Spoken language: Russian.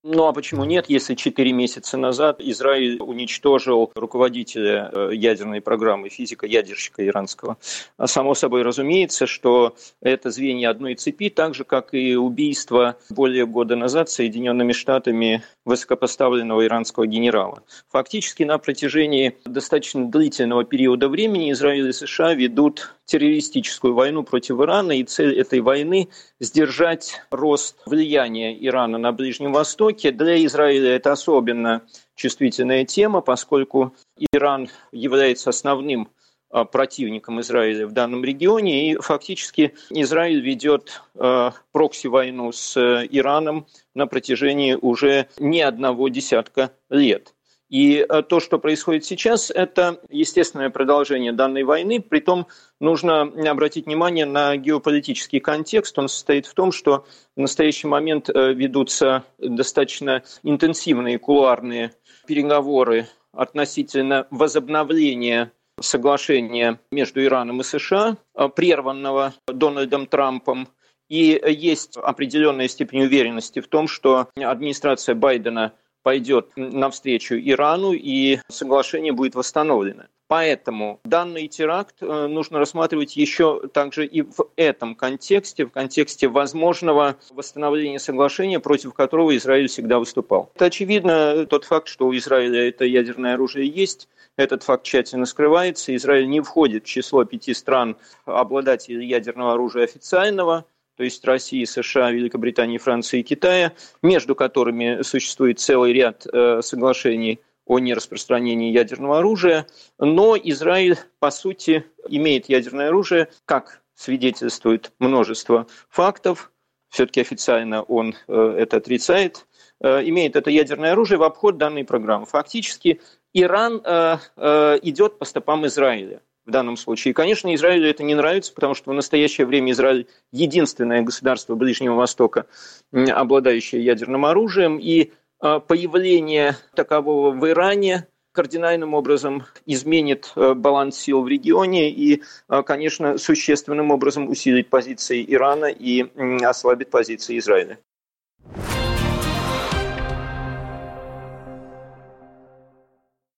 Ну а почему нет, если 4 месяца назад Израиль уничтожил руководителя ядерной программы, физика-ядерщика иранского? Само собой разумеется, что это звенья одной цепи, так же, как и убийство более года назад Соединенными Штатами высокопоставленного иранского генерала. Фактически на протяжении достаточно длительного периода времени Израиль и США ведут террористическую войну против Ирана, и цель этой войны – сдержать рост влияния Ирана на Ближнем Востоке. Для Израиля это особенно чувствительная тема, поскольку Иран является основным противником Израиля в данном регионе, и фактически Израиль ведет прокси-войну с Ираном на протяжении уже не одного десятка лет. И то, что происходит сейчас, это естественное продолжение данной войны. Притом нужно обратить внимание на геополитический контекст. Он состоит в том, что в настоящий момент ведутся достаточно интенсивные кулуарные переговоры относительно возобновления соглашения между Ираном и США, прерванного Дональдом Трампом. И есть определенная степень уверенности в том, что администрация Байдена пойдет навстречу Ирану, и соглашение будет восстановлено. Поэтому данный теракт нужно рассматривать еще также и в этом контексте, в контексте возможного восстановления соглашения, против которого Израиль всегда выступал. Это очевидно, тот факт, что у Израиля это ядерное оружие есть, этот факт тщательно скрывается. Израиль не входит в число 5 стран обладателей ядерного оружия официального, то есть России, США, Великобритании, Франции и Китая, между которыми существует целый ряд соглашений о нераспространении ядерного оружия. Но Израиль, по сути, имеет ядерное оружие, как свидетельствует множество фактов, все-таки официально он это отрицает, имеет это ядерное оружие в обход данной программы. Фактически Иран идет по стопам Израиля в данном случае. И, конечно, Израилю это не нравится, потому что в настоящее время Израиль единственное государство Ближнего Востока, обладающее ядерным оружием, и появление такового в Иране кардинальным образом изменит баланс сил в регионе и, конечно, существенным образом усилит позиции Ирана и ослабит позиции Израиля.